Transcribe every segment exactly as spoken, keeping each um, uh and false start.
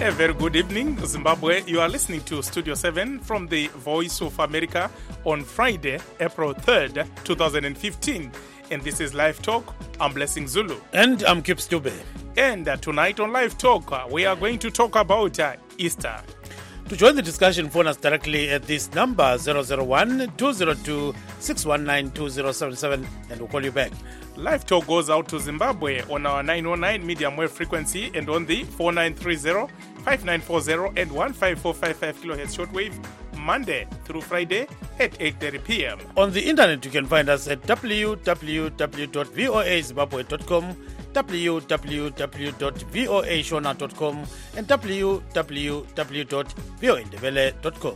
A very good evening, Zimbabwe. You are listening to Studio seven from the Voice of America on Friday, April third, twenty fifteen. And this is Live Talk. I'm Blessing Zulu. And I'm Kip Stube. And uh, tonight on Live Talk, uh, we are going to talk about uh, Easter. To join the discussion, phone us directly at this number zero zero one, two zero two, six one nine, two zero seven seven and we'll call you back. Live Talk goes out to Zimbabwe on our nine oh nine medium wave frequency and on the four nine three zero, five nine four zero and one five four five five kilohertz shortwave, Monday through Friday at eight thirty p.m. On the internet, you can find us at w w w dot voa zimbabwe dot com, w w w dot voa shona dot com and w w w dot voa ndebele dot com.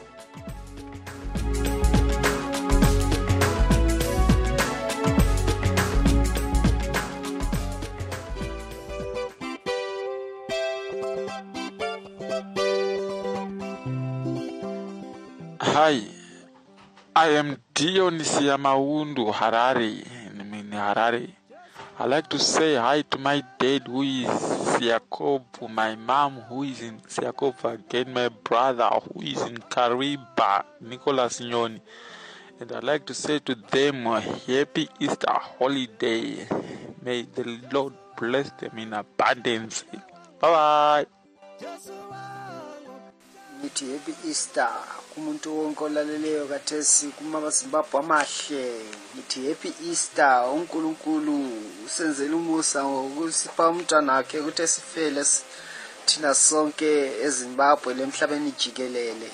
Hi, I am Dion Siamaundu Harare, in Harare. I like to say hi to my dad who is Siakopo, my mom who is in Siakopo again, my brother who is in Kariba, Nicholas Nyoni. And I'd like to say to them, happy Easter holiday. May the Lord bless them in abundance. Bye-bye. Ngithi happy Easter kumuntu wonke olaleleyo kathesi kuma Zimbabwe amahle. Ngithi happy Easter, uNkulunkulu usenzele umusa ngokusipha umntwana wakhe ukuthi sifele thina sonke eZimbabwe lemhlabeni jikelele.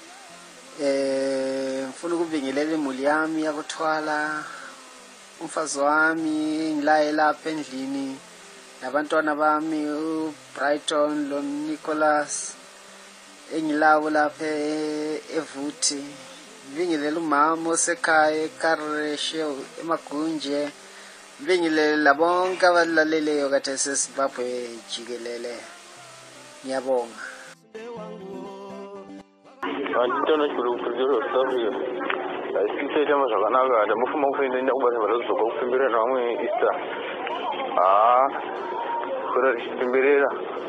Eh mfuna ukubingelela imuli yami yakuthwala umfazi wami ngilaye lapha endlini nabantwana bami uBrighton lo Nicholas engilawo lapha evuthi bingelela umama osekhaya eKareshe emagunje bingelela bonke abalaleleyo kade seZimbabwe jikelele ngiyabonga anditona chikuru kuzero safiyo asithethe amazvakanaka ade mufuma kufenda ndakubaza vazozoka kupemberera vamwe Easter ah kura chipemberera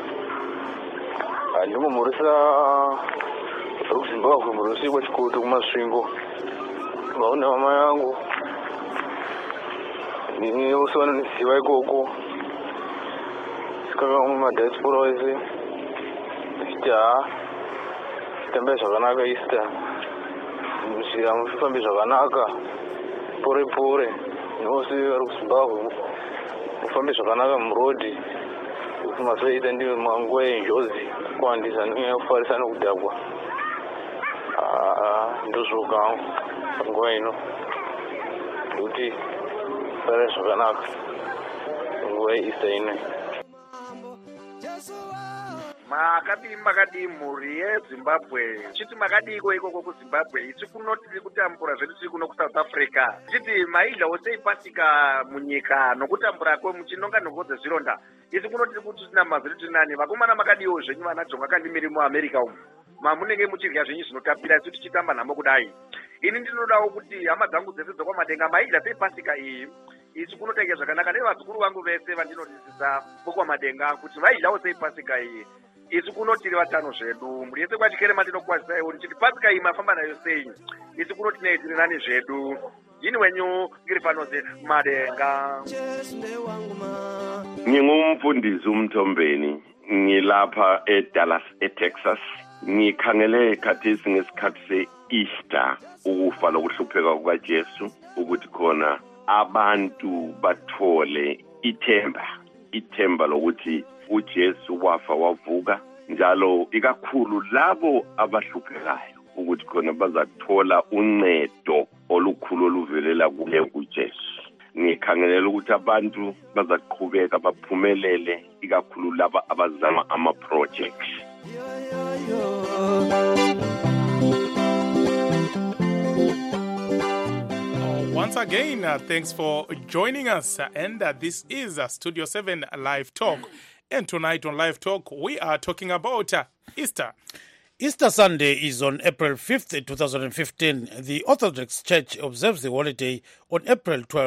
ndimo murisa rukuzimbabwe murusi kwa chikutu kumasvingo vaona mama yangu nini usana nisiwa ikoko sikaka umwe madiaspora wese sita sitambe zvakanaka Easter musira mufambe zvakanaka pore pore nose vari kuzimbabwe mufambe zvakanaka murodi mazoita ndiyo manguva yenjozi kuwandisa nekufarisa nokudhakwa ndozvoka nguva ino kuti fare zvakanaka nguva yeEaster ino makadii makadii mhuri yeZimbabwe chiti makadiko ikoko kuZimbabwe isi kuno tiri kutambura zvedu tiri kuno kuSouth Africa chiti maidlawo sei pasika munyika nokutambura kwemuchinonga nokodze zvironda isi kuno tiri kuti tina mazviri tinani vakomana makadiwo zvenyu vana jonga kandi miri muAmerica umu mamunenge muchirya zvenyu zvinotapira isi tichitamba nhamo kudai ini ndinodawo kuti hama dzangu dzese dzokwamadenga maidla sei pasika iyi isi kunotenge zvakanaka nevazukuru vangu vese vandinodzidzisa vokwamadenga kuti vaidlawo sei pasika iyi isi kunotiri vatano zvedu muri yese kwachikere matinokwazisaiwo ndichiti pasika iyi mafamba nayo sei isi kunotinei tiri nani zvedu yini wenyu ngiri panoze madenga ngingumfundisi uMthombeni ngilapha eDallas eTexas ngikhangele khathesi ngesikhathi se-Easter ukufa lokuhlupheka kukaJesu ukuthi khona abantu bathole ithemba ithemba lokuthi uJesu wafa wavuka njalo ikakhulu labo abahluphekayo ukuthi khona bazathola uncedo olukhulu oluvelela kuye kuJesu ngikhangelela ukuthi abantu bazaqhubeka baphumelele ikakhulu laba abazama ama projects. Once again, uh, thanks for joining us. Uh, and uh, this is uh, Studio seven Live Talk. And tonight on Live Talk, we are talking about uh, Easter. Easter Sunday is on April fifth, twenty fifteen. The Orthodox Church observes the holiday on April twelfth,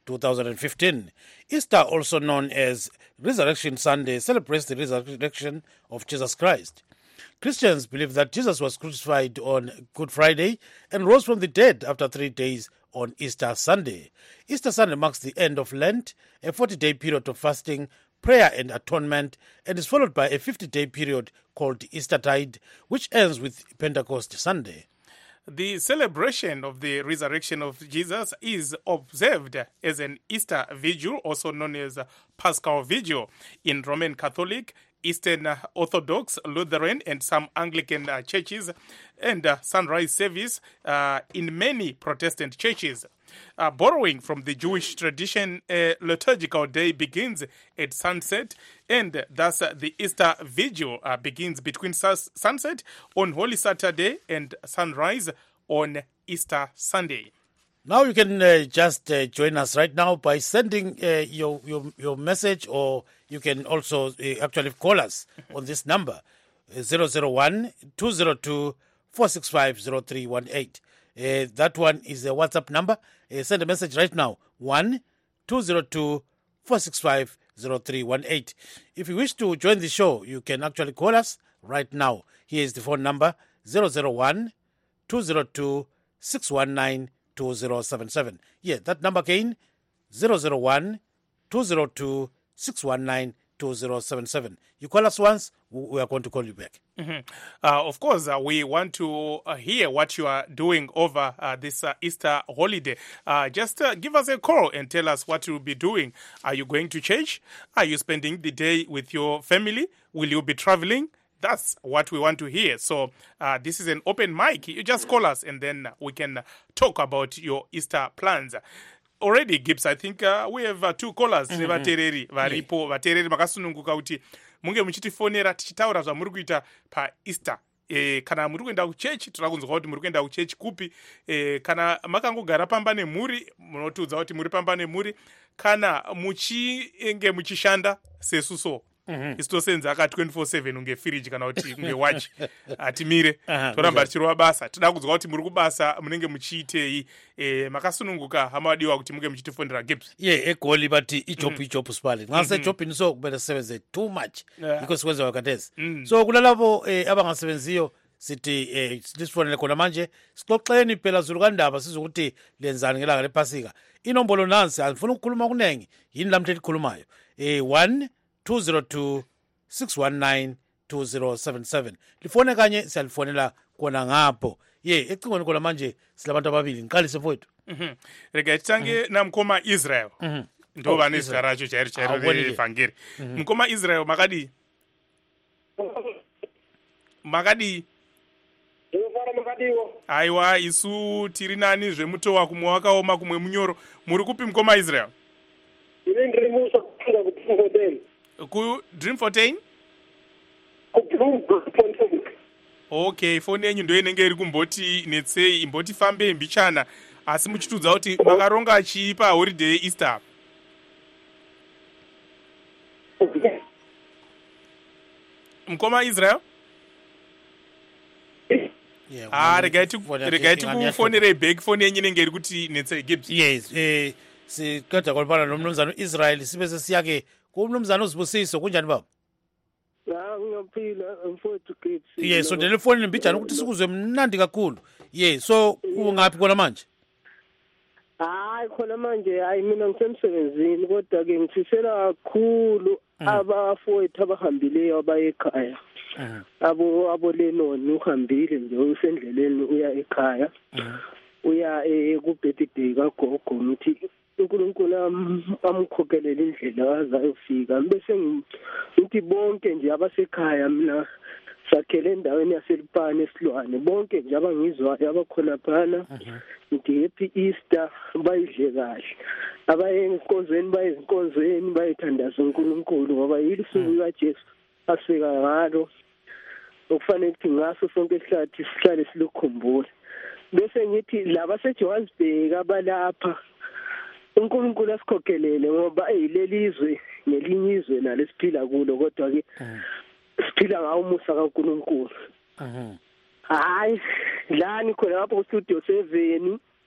two thousand fifteen. Easter, also known as Resurrection Sunday, celebrates the resurrection of Jesus Christ. Christians believe that Jesus was crucified on Good Friday and rose from the dead after three days on Easter Sunday. Easter Sunday marks the end of Lent, a forty-day period of fasting, prayer and atonement, and is followed by a fifty-day period called Eastertide, which ends with Pentecost Sunday. The celebration of the resurrection of Jesus is observed as an Easter Vigil, also known as Paschal Vigil, in Roman Catholic, Eastern Orthodox, Lutheran, and some Anglican uh, churches, and uh, sunrise service uh, in many Protestant churches. Uh, borrowing from the Jewish tradition, a liturgical day begins at sunset, and thus uh, the Easter Vigil uh, begins between sus- sunset on Holy Saturday and sunrise on Easter Sunday. Now you can uh, just uh, join us right now by sending uh, your, your your message, or you can also uh, actually call us on this number, uh, zero zero one, two zero two, four six five, zero three one eight. Uh, that one is a WhatsApp number. Uh, send a message right now, one two zero two, four six five, zero three one eight. If you wish to join the show, you can actually call us right now. Here is the phone number, zero zero one, two zero two, six one nine, two zero seven seven. Yeah, that number again, zero zero one, two zero two, six one nine, two zero seven seven. You call us once, we are going to call you back. Mm-hmm. Uh, of course, uh, we want to uh, hear what you are doing over uh, this uh, Easter holiday. Uh, just uh, give us a call and tell us what you'll be doing. Are you going to church? Are you spending the day with your family? Will you be traveling? That's what we want to hear. So uh, this is an open mic. You just call us and then we can talk about your Easter plans. Already, Gibbs, I think uh, we have uh, two callers. Mm-hmm. Vatereri varipo vatereri makasununguka kuti munge muchitifonera tichitaura zvamuri kuita pa Easter. E, kana muri kuenda kuchechi tinoda kunzwa kuti muri kuenda kuchechi kupi. E, kana makangogara pamba nemhuri munotiudza kuti muri pamba nemhuri. Kana muchinge muchishanda sesuso. Mm-hmm. Isitosenza aka twenty-four seven unge fridge kana kuti unge watch atimire uh-huh, toramba tichirwa basa toda kunzwa kuti muri kubasa munenge muchiitei e, makasununguka hamadiwa kuti munge muchitifondera Gibbs. Yeah, egoli but ijob ijob spali ngase job iniso kubela sevenze too much yeah. Because kwenza wakatezi mm. So kulalabo eh, abangasebenziyo sithi eh, sisifonele khona manje sixoxeni phela zulu kandaba sizokuthi lenzani ngelanga lepasika inombolo nansi angifuna ukukhuluma kunengi yini lamthe likhulumayo eh one two zero two, six one nine, two zero seven seven. Lifone kanye siyalifonela kona ngapho. Ye ecingweni kona manje silabantu ababili ngiqalise mfowethu. Mhm. Rega tsange namkhoma Israel. Mhm. Ndo bani sigarajo chairi chairi evangeli. Mkhoma Israel makadi. Makadi. Aiwa isu tiri nani zvemutowa kumwe wakaoma kumwe munyoro muri kupi mkhoma Israel? Ine ndiri musa kufunga kuti hotel. Ku Dream fourteen? Okay, phone yenyu ndo inenge iri kumboti netsei imboti fambe mbichana asi muchitudza kuti makaronga chipa holiday Easter. Mkoma Israel? Yeah, ah, regaiti regaiti kufonere back phone yenyu inenge iri kuti netsei Gibbs. Yes, eh sikhetha kolpana nomnumzana Israel sibese siyake kumnumzana uzibusiso kunjani baba? La ngiyaphila mfowethu Gibbs. Yes, so telefoni mbijana ukuthi sikuzwe mnandi kakhulu. Yes, so ungaphi kona manje? Hayi khona manje hayi mina ngisemsebenzini kodwa ke ngithisela kakhulu abafowethu abahambileyo abayekhaya. Abo abo lenoni uhambile nje usendleleni uya ekhaya. Uya ku birthday kagogo ngithi uNkulunkulu amkhokhelele indlela azayofika bese ngithi bonke nje abasekhaya mina sakhele endaweni yaselipane esilwane bonke nje abangizwayo abakhona phana ngithi happy Easter bayidle kahle abaye enkonzweni baye enkonzweni bayithandaza uNkulunkulu ngoba yilisuku kaJesu asika ngalo okufanele ukuthi ngaso sonke ihlathi sihlale silukhumbula bese ngithi laba seJohannesburg abalapha uNkulunkulu asikhokhelele ngoba eyilelizwe nelinye izwe nalesiphila kulo kodwa ke siphila ngawo umusa kaNkulunkulu. Mhm. Hayi, lani khona lapho ku studio seven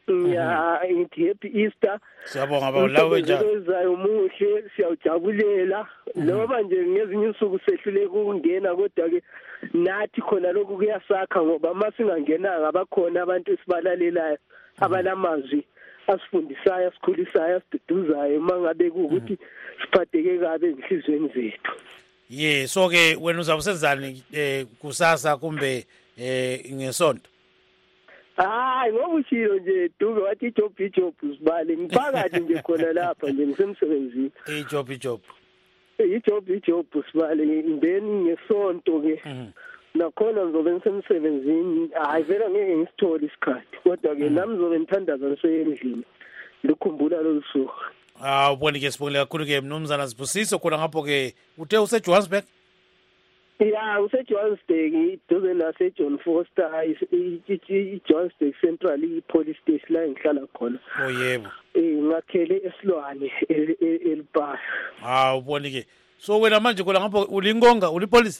ya ngithi happy Easter. Siyabonga baba lawe njalo. Ezayo muhle siyawujabulela noma nje ngezinye usuku sehlule ukungena kodwa ke nathi khona lokhu kuyasakha ngoba masingangenanga abakhona abantu esibalalelayo abalamazwi asifundisayo asikhulisayo asiduduzayo mangabe ukuthi siphatheke kabe enhlizweni zethu. Ye so ke wena uzabe usenzani eh kusasa kumbe eh ngesonto? Hayi ngoba ushilo nje duke wathi job job sibale ngiphakathi nje khona lapha nje ngisemsebenzini. Eh job job. Eh job job sibale ngibeni ngesonto ke. Nakhona ngizobe ngisemsebenzini hayi vela ngeke ngisithole isikhathi kodwa ke nami ngizobe ngithandaza ngiseyendlini ngikhumbula lo suku. Ah ubone ke sibonile kakhulu ke mnumzana Sibusiso khona ngapho ke uthe use Johannesburg? Ya use Johannesburg iduze nase John Foster i Johannesburg Central i police station la ngihlala khona. Oh yebo. Eh ngakhele esilwane elibha. Ah ubone ke so wena manje khona ngapho ulingonga ulipolice?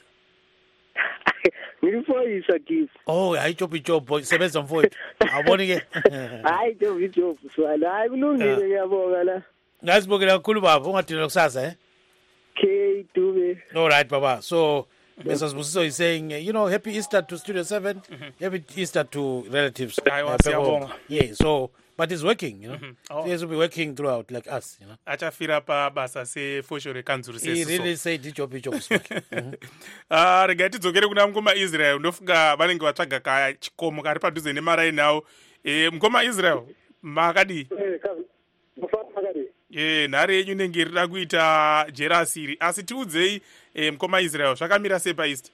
Ngilifoyisa kids. Oh hayi job job isebenza mfowethu. Awuboni ke? Hayi job job swala hayi kulungile ngiyabonga la. Ngazibongela kakhulu baba ungadinela kusasa eh? Okay dube. All right baba. So Mister Sibusiso is saying, uh, you know, happy Easter to Studio seven, mm-hmm. happy Easter to relatives. Uh, yeah, so, but it's working, you know. Mm-hmm. Oh. So he has to be working throughout, like us, you know. Acha fira pa basa se foshore kanzuru se. He really said the job, job is working. Ah, regati dzokere kuna mkoma Israel, ndofunga vanenge vatsvaga ka chikomo kari padhuze nemarai nawo. Eh, mkoma Israel, makadi. Eh, mufana makadi. Eh, nhare yenyu nenge irida kuita jerasiri. Asi tiudzei eh, mkoma Israel, zvakamira sei paista?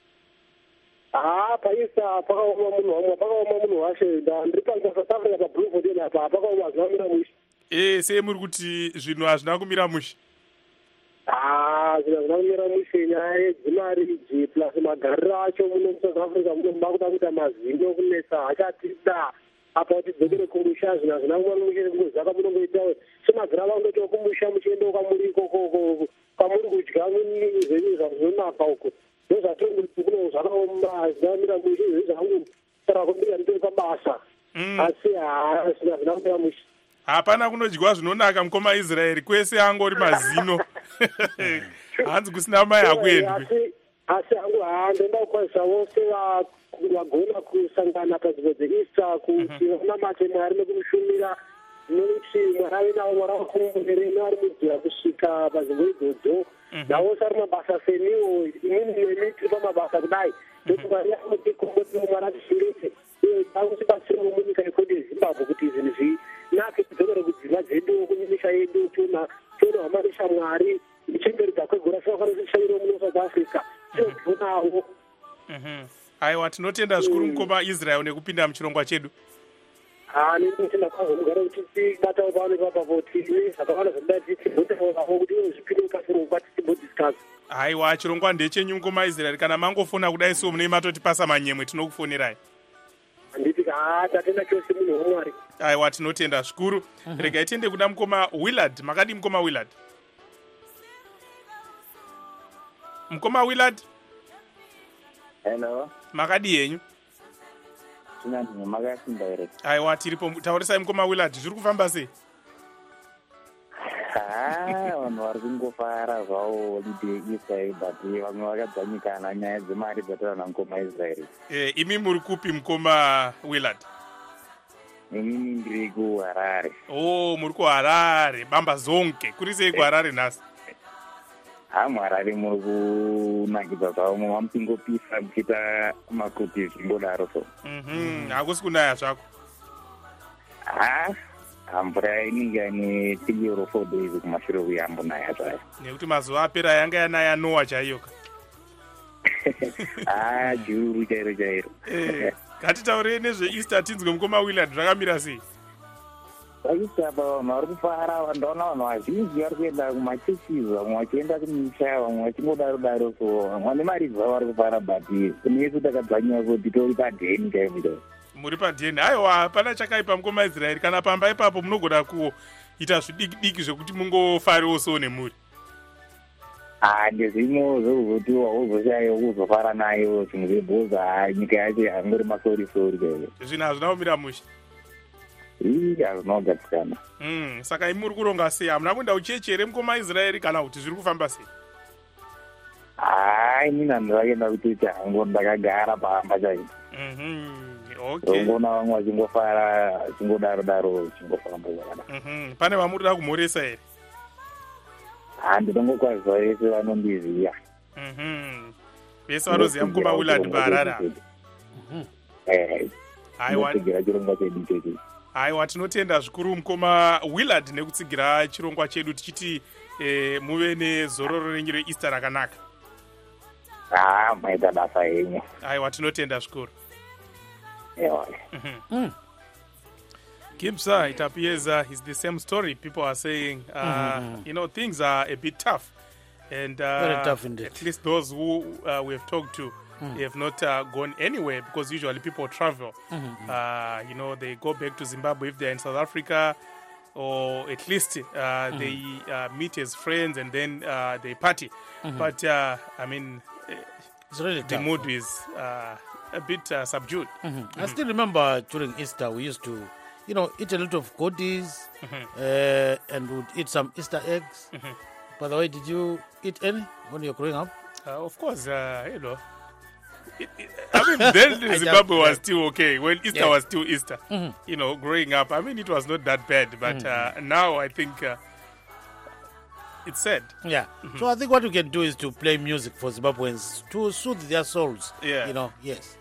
Ah, paista pakaoma munhu wamwe, pakaoma munhu washe, ndiri panza South Africa paBluefoot ena apa, pakaoma zvinamira mushe. Eh, sei muri kuti zvinhu hazvina kumira mushe? Ah, zvinhu hazvina kumira mushe nyaya yedzimari idzi plus magariro acho muno muSouth Africa munoba kuda kuita mazinga okunetsa achatida. Apa kuti dzokere kumusha zvinhu hazvina kumira mushe kunozaka munongoita semagara vanondoti kumusha muchienda kwamuri kwamuri kudya zvenyu zvazvinonaka uko. Ndozvatongo kuno zvakaoma zvinamira mushe zvezvangu saka kumbira ndiri pabasa. Asi hazvina hazvina kumira mushe. Hapana kunodyiwa zvinonaka mukoma Israeri kwese angori mazino. Hanzi kusina mai akuendwi. Asi asi hangu handenda kukwanisa vose vagona kusangana panzvimbo dzeEaster kuti vanamate Mwari nekumushumira nokuti Mwari navo Mwari vakumbere vari mudzira kusvika panzvimbo idzodzo. Navose ari mabasa seniwo imweni nemi tiri pamabasa kudai ndokuti Mwari anotikomoti Mwari atishirite uye akusibatsira munyika yecote yeZimbabwe kuti zvinhu zvinake tidzokere kudzimba dzedu kumisha yedu tiona tiona hwamarisha Mwari ichemberedza kwegora savafanira kushaira muno South Africa tinogonawo. Aiwa tinotenda zvikuru mukoma Israel nekupinda muchirongwa chedu. Ah, ndinotenda kwazvo mugare kuti tibatawo pano ipapo tine zvakawanda zvoda tichizotaurawo kuti zvipinde mukasiro kwati timbodiscuss. Aiwa chirongwa ndechenyu mukoma Israel kana mangofona kudai so mune matotipasa manyemwe tinokufonirai. Handiti ah tatenda chose munhu waMwari. Aiwa tinotenda zvikuru. Regai tiende kuna mukoma Willard. Makadi mukoma Willard? Mukoma Willard? Hello. Makadi yenyu? Tinani makasimba here. Aiwa tiripo taurisai mukoma Willard zviri kufamba sei? Ah, vanhu vari kungofara zvavo holiday Israel but vamwe vakadzanyikana nyaya dzemari dzataura mukoma Israel. Eh, imi muri kupi mukoma Willard? Inini ndiri kuHarare. Oh, muri kuHarare, bamba zonke. Kuri sei kuHarare nhasi? Ah, muHarare muri kunakidza zvavo mumwe mupingopisa muchiita makuti zvingodaro so. Mhm, hakusi kunaya zvako. Ah, mvura inenge ine three or four days kumashure kuyambonaya zvayo. Nekuti mazuva apera yanga yanaya Noah chaiyo ka. Ah, juru chairo chairo. Eh, ngatitaurei nezveEaster tinzwe mukoma Willard zvakamira sei? Vaisa apa vanhu vari kufara, vandaona vanhu vazhinji vari kuenda kumachechis, vamwe vachienda kumisha, vamwe vachingodaro daro so vane mari dzavo vari kufara but nesu takadzanyira kuti tori padheni chaimiro. Muri padheni. Aiwa hapana chakaipa mukoma Israeri kana pamba ipapo munogona kuita zvidiki diki zvekuti mungofariwo so nemuri. Ah, ndezvimo zvokuzoti wauzoshaya kuzofara nayo zvinhu zvebhoza nyika yacho hangori masori sori chaizvo. Zvinhu hazvina kumira mushe. ii hazvinogatikana. Mm, saka imi muri kuronga sei? Hamuna kuenda kuchechi here mukomaisraeri kana kuti zviri kufamba sei? Hai, mina ndakaenda kuchechi hangu, ndakagara pamba chaiko. Mhm, okay. Ngona vamwe vachingofara chingodaro daro chingofamba zvakadaro. Mhm, pane vamurida kumhoresa here? Ah, ndinongokwazisa vese vanondiziva. Mhm. Vese vanoziva mukoma Willard Mbarara. Mhm. Eh. Aiwa. Chirongwa chedu chechi. Aiwa, tinotenda zvikuru mukoma Willard nekutsigira chirongwa chedu tichiti eh, muve nezororo renyu reEaster rakanaka. Ah, maita basa yenyu. Aiwa, tinotenda zvikuru. Ewa. Mhm. Mm. Gibsa, it appears uh, it's the same story. People are saying, uh, mm-hmm. you know, things are a bit tough. And uh, very tough indeed. At least those who uh, we have talked to, mm. they have not uh, gone anywhere because usually people travel. Mm-hmm. Uh, you know, they go back to Zimbabwe if they're in South Africa, or at least uh, mm-hmm. they uh, meet as friends and then uh, they party. Mm-hmm. But, uh, I mean, it's really the tough. mood is uh, a bit uh, subdued. Mm-hmm. Mm-hmm. I still remember during Easter we used to, you know, eat a lot of goodies mm-hmm. uh, and would eat some Easter eggs. Mm-hmm. By the way, did you eat any when you were growing up? Uh, of course, uh, you know. It, it, I mean, then Zimbabwe was still okay. When Easter yeah. was still Easter. Mm-hmm. You know, growing up, I mean, it was not that bad. But mm-hmm. uh, now I think uh, it's sad. Yeah. Mm-hmm. So I think what we can do is to play music for Zimbabweans to soothe their souls. Yeah. You know, yes.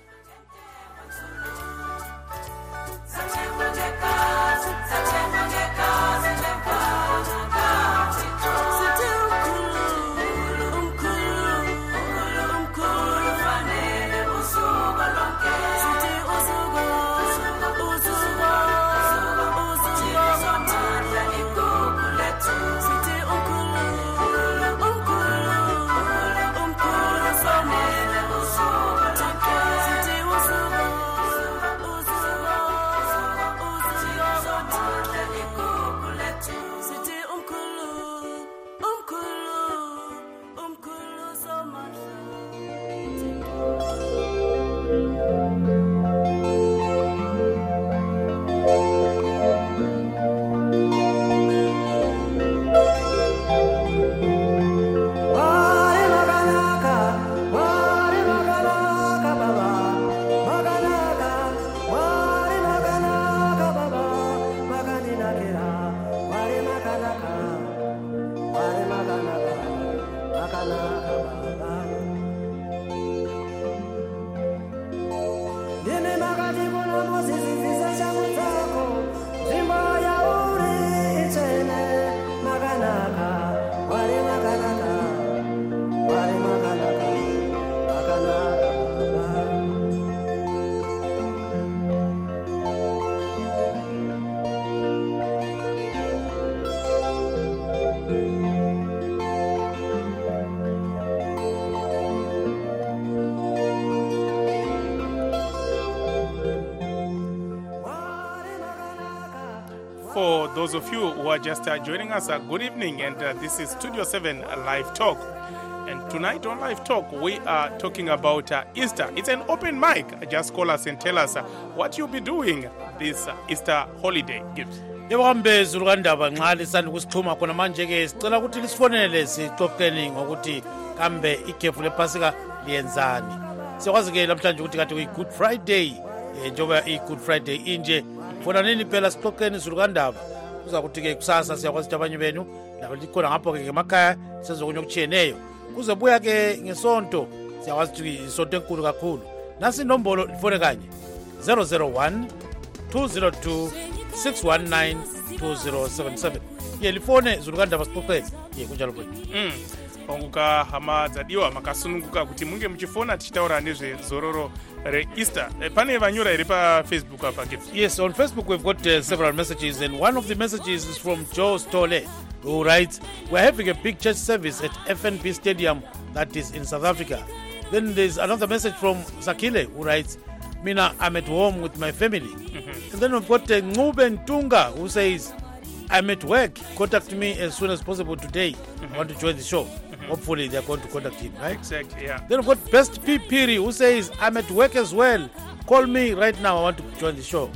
For those of you who are just uh, joining us, uh, good evening, and uh, this is Studio seven uh, Live Talk. And tonight on Live Talk, we are talking about uh, Easter. It's an open mic. Just call us and tell us uh, what you'll be doing this uh, Easter holiday. Gibbs. Yebambe zulukandaba nxa lisanda kusixhuma khona manje ke sicela ukuthi lisifonele sixoxeni ngokuthi kambe ikhefu lePhasika liyenzani. Sikwazi ke namhlanje ukuthi kade kuyi Good Friday. Njengoba i-Good Friday inje fona nini phela sixoxeni zulukandaba kuza kuthi ke kusasa siyakwazi ukuthi abanye benu labo likhona ngapho ke emakhaya sezokunye okutshiyeneyo kuzobuya ke ngesonto siyakwazi ukuthi isonto enkulu kakhulu. Nasi inombolo lifone kanye zero zero one two zero two six one nine two zero seven seven. Ye lifone zulukandaba sixoxeni ye kunjalo bwe. Mm. Onguka hama dzadiwa makasununguka kuti munge muchifona tichitaura nezvezororo re-Easter. Pane vanyora here pa Facebook apa Gibbs? Yes, on Facebook we've got uh, several messages, and one of the messages is from Joe Stole, who writes, "We're having a big church service at F N B Stadium that is in South Africa." Then there's another message from Sakile, who writes, "Mina, I'm at home with my family." Mm-hmm. And then we've got uh, Ngube Ntunga, who says, "I'm at work. Contact me as soon as possible today. Mm-hmm. I want to join the show." Mm-hmm. Hopefully they're going to contact him, right? Exactly, yeah. Then we've got Best P. Piri, who says, "I'm at work as well. Call me right now. I want to join the show."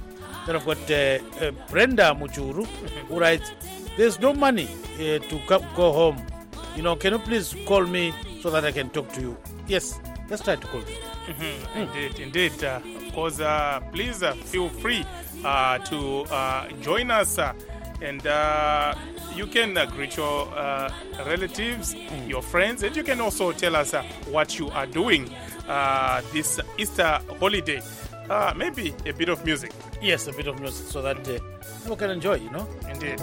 Then I've got uh, uh, Brenda Muchuru, who writes, there's no money uh, to co- go home. You know, can you please call me so that I can talk to you? Yes, let's try to call you. Mm-hmm. Mm. Indeed, indeed. Uh, of course, uh, please uh, feel free uh, to uh, join us. Uh, and uh, you can uh, greet your uh, relatives, mm. your friends, and you can also tell us uh, what you are doing uh, this Easter holiday. Uh, maybe a bit of music. Yes, a bit of music so that uh, people can enjoy, you know? Indeed.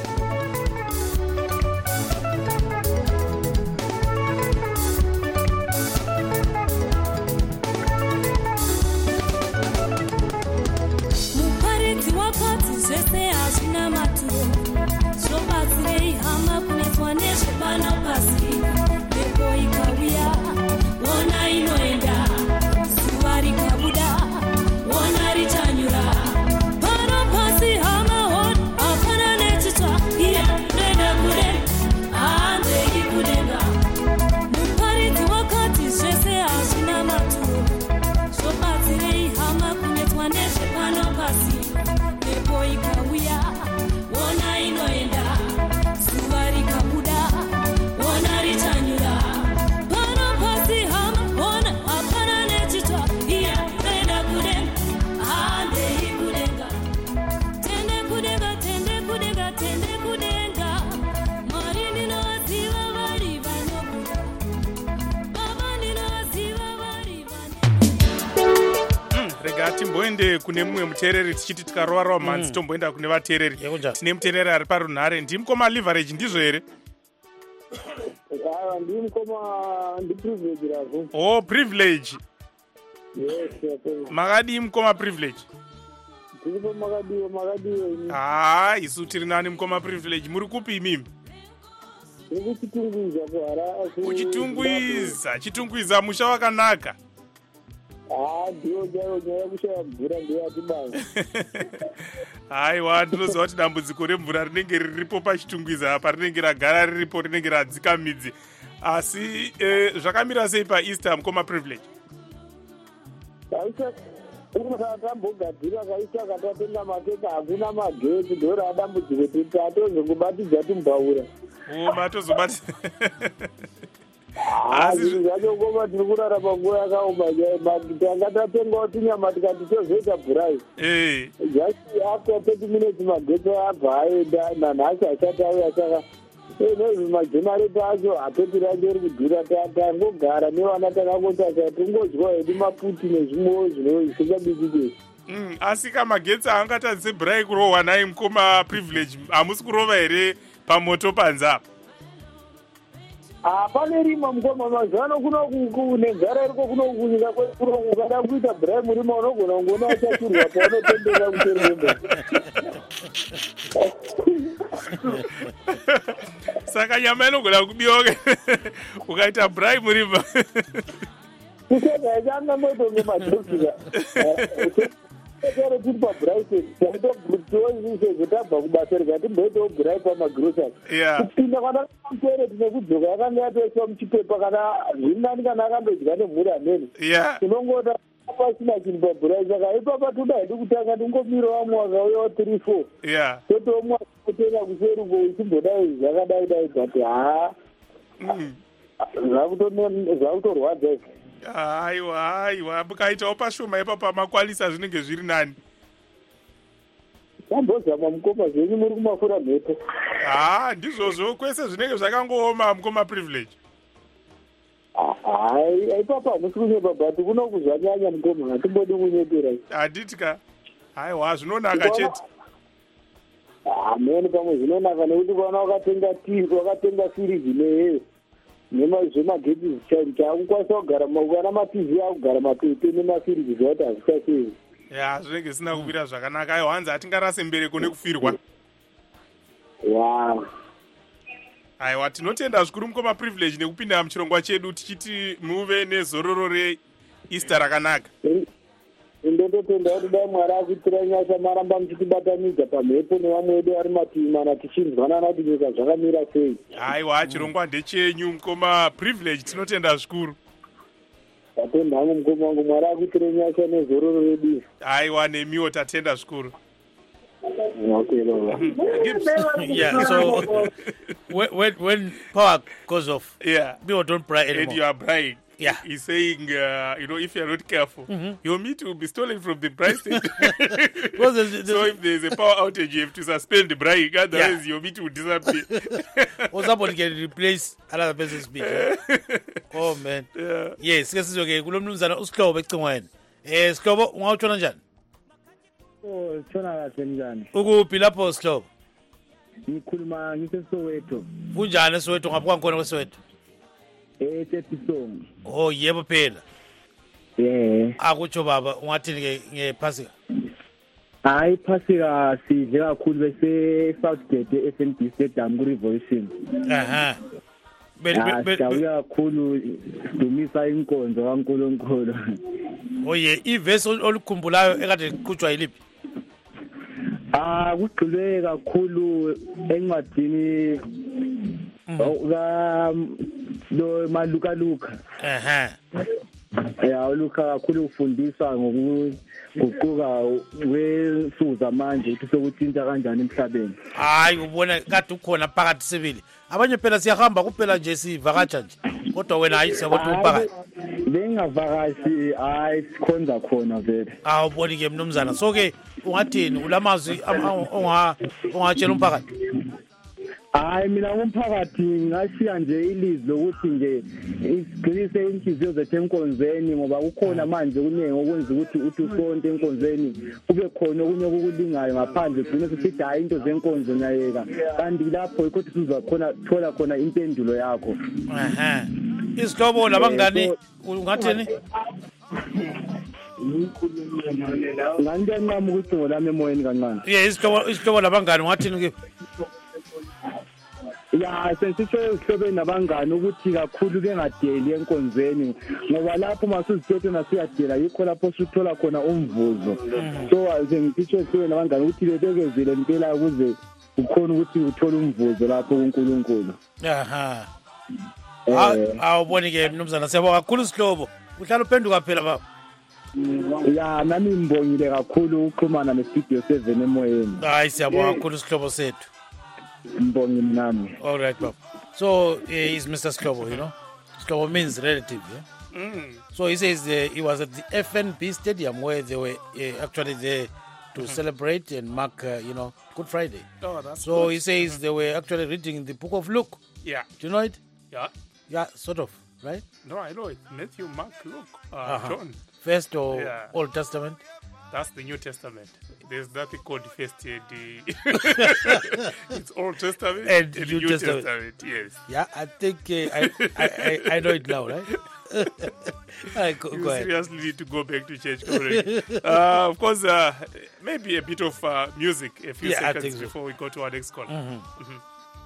timboende kune mumwe muteereri tichiti tikarovarowa mhanzi tomboenda kune vateereri. Tine muteereri ari parunhare. Ndimukoma Leverage ndizvo here? Aiwa, ndimukoma ndiprivilege razvo. Oh, Privilege. Yes, makadii mukoma Privilege? Tiripo makadiwa makadiwa ini. Ah, isu tiri nani mukoma Privilege. Muri kupi imimi? Tiri kuchitungwiza kuhara. Kuchitungwiza, chitungwiza musha wakanaka. Ah, ndiyo jaro nyaya kushaya mvura ndiyo atibanga. Aiwa, ndinoziva kuti dambudziko remvura rinenge riripo pachitungwiza apa, rinenge ragara riripo, rinenge radzika midzi. Asi eh, zvakamira sei paEaster mukoma Privilege? Kaisa tambogadzira kaisa katatenga makeka hakuna magetsi ndo radambudziko kuti atozongobatidza tumbaura. Oh, matozobatidza. Asi zvachokoma tiri kurarama nguva yakaoma tanga tatengawo tinyama tikati tozoita bhurai. Eh. Just after thirty minutes magetsi abva aenda nanhasi achati auya saka nezvi majenareti acho hapeti racho riri kudhura tangogara nevana takangotasa tingodyiwa hedu maputi nezvimwewo zvisingabikike. Mm, asi kamagetsi aangatadzise bhurai kurohwa nai mukoma Privilege, hamusi kurova here pamoto panza? Pane rima mukoma mazano kuno nenzara iriko kuno kunyika kwekurongo ukada kuita bhurai murima unogona kungoona achachurwa paunotendera kuteremba. Saka nyama inogona kubiwa ukaita bhurai murima. Kusaka yachanga motonge madhokita. Kero tiri pabhurai sezotabva kubasa rikatimboitawo bhurai pamagrosari. Kupinda kana kutoireti nekudzoka yakanga yatoiswa muchipepa kana zvirinani kana akandodya nemhuri hamene. Tinongota pasina chinhu pabhurai saka ipapa toda hedu kutanga tingomira vamwe vakauyawo three four. Totomwa totenga kuseri ko ichimbodai zvakadai dai but haa zvakutorwadza izvi. Aiwa, aiwa, mukaitawo pashoma ipapa makwalisa zvinenge zviri nani. Tambozama mukoma zvenyu muri kumafura mhepo. Ah, ndizvozvo kwese zvinenge zvakangooma mukoma Privilege. Hai, aipapa hamusi kunyepa but kuno kuzvanyanya mukoma hatimbodi kunyepera. Handitika. Aiwa, zvinonaka chete. Amen, pamwe zvinonaka nekuti kana wakatenga tii, wakatenga firiji neheyo. Nemazvemagetsi zvichaita akukwanisa kugara ukana mativi akugara mapepe nemafiriji zvauti hazvichasei. Ya, zvinenge zvisina kuvira zvakanaka. Aiwa, hanzi hatingarase mbereko nekufirwa. Wow. Aiwa, tinotenda zvikuru mukoma Privilege nekupinda muchirongwa chedu tichiti muve nezororo reEaster rakanaka. Ndototenda kuti dai Mwari akuitira nyasha maramba muchitibatanidza pamhepo nevamwe vedu vari mativi mana tichinzwanana kuti nyika zvakamira sei. Aiwa, chirongwa ndechenyu mukoma Privilege, tinotenda zvikuru. Tatenda hangu mukoma wangu, Mwari akuitira nyasha nezororo redu. Aiwa, nemiwo tatenda zvikuru. Okay, no. Gibbs. Yeah, so when, when when power goes off, Yeah. people don't cry And anymore. you are bride. Yeah. He's saying, uh, you know, if you're not careful, your meat will be stolen from the bride station. Because there's- there's- So if there's a power outage, you have to suspend the bride, otherwise your meat will disappear. or somebody can replace another person's speech. Right? Oh man. Yeah. Yes, ke sizoke kulo mnumzana uSihlobo ecingweni. Eh Sihlobo ungawutshona njani? Oh, tshona kahle njani? Ukuphi lapho Sihlobo? Ngikhuluma ngiseSoweto. Kunjani eSoweto ngapha kwakhona kweSoweto? Eh, Tepisong. Oh yebo phela. Yeah. Akutsho baba ungathini ke ngephasika? Hayi phasika sidle kakhulu bese Southgate e-F N B Stadium ku Revolution. Aha. Be- Ah, be- be- sijabulela kakhulu sidumisa inkonzo kaNkulunkulu. Oye, ivesi ol- olukhumbulayo ekade liqhutshwa yiliphi? Ah, kugxilwe kakhulu encwadini ka lo maluka luka. Aha. Ya uluka kakhulu ufundisa ngokuguquka kwensuku zamanje ukuthi sokuthinta kanjani emhlabeni. Hayi ubona kade ukhona phakathi sibili. Abanye phela siyahamba kuphela nje sivakatsha nje. Kodwa wena hayi siyabona uphakathi. Bengavakashi hayi sikhonza khona vele. Awuboni ke mnumzana. So ke ungathini ulamazwi onga ongatshela umphakathi? Hayi mina umphakathi ngashiya nje ilizwi lokuthi nje isigcilise inhliziyo zethu enkonzweni ngoba kukhona manje kuningi okwenza ukuthi uthi usonto enkonzweni kube khona okunye okulingayo ngaphandle gcine sithi hayi into zenkonzo ngiyayeka kanti lapho ikodwa siza khona thola khona impendulo yakho. Aha. Isihlobo labangani ungathini? Ngani nqamu ukuthi lami emoyeni kancane. Yeah, isihlobo isihlobo labangani ungathini ke? Ya sensisho ihlobe nabangani ukuthi kakhulu bengadeli enkonzweni ngoba lapho masuzithethe nasiyadela yikho lapho sithola khona umvuzo. So sengithisho ihlobe nabangani ukuthi bebekezele impela ukuze ukhona ukuthi uthole umvuzo lapho kuNkulunkulu. Aha. Awuboni ke mnumzana siyabonga kakhulu Sihlobo. Uhlala uphenduka phela baba. Ya nami ngibongile kakhulu ukuxhumana nestudio seven emoyeni. Hayi siyabonga kakhulu Sihlobo sethu. Mbongi nami. All right baba. So uh, he's Mister Sihlobo, you know. Sihlobo means relative, yeah. Mm. So he says uh, he was at the F N B Stadium where they were uh, actually there to mm-hmm. celebrate and mark, uh, you know, Good Friday. Oh, that's so good. he says mm-hmm. they were actually reading the book of Luke. Yeah. Do you know it? Yeah. Yeah, sort of, right? No, I know it. Matthew, Mark, Luke, uh, Uh-huh. John. First or Yeah. Old Testament? That's the New Testament. There's nothing called first uh, the it's Old Testament And and New New Testament. Testament. Yes. Yeah, I think uh, I, I, I I know it now, right? All right, go, You go ahead. seriously need to go back to church already. uh, of course, uh, maybe a bit of uh, music, a few Yeah, I seconds think so. before we go to our next call. Mhm. Mhm.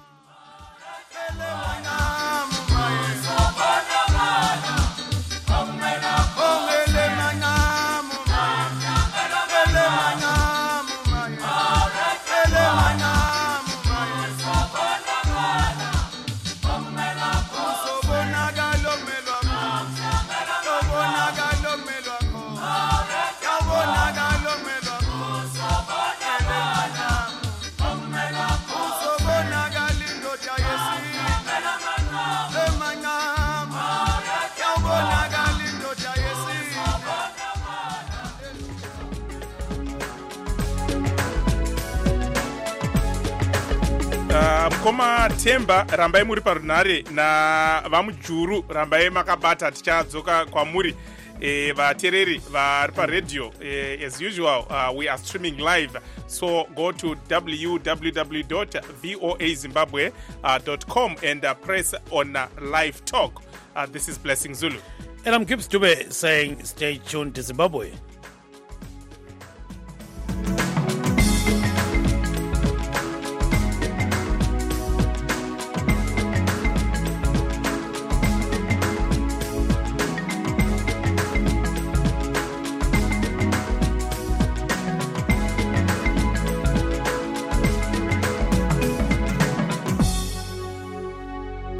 Mukoma Temba rambai muri parunhare navamujuru rambai makabata tichadzoka kwamuri eh, vatereri vari paredhiyo eh, as usual uh, we are streaming live, so go to w w w dot voa zimbabwe dot com and uh, press on uh, live talk. Uh, this is Blessing Zulu And I'm Gibbs Dube saying stay tuned to Zimbabwe.